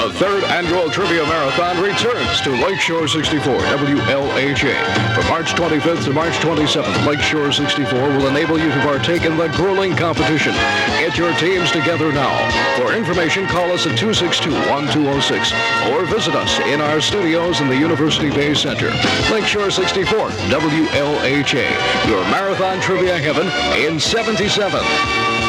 The third annual Trivia Marathon returns to Lakeshore 64, WLHA. From March 25th to March 27th, Lakeshore 64 will enable you to partake in the grueling competition. Get your teams together now. For information, call us at 262-1206 or visit us in our studios in the University Bay Center. Lakeshore 64, WLHA, your marathon trivia heaven in 77.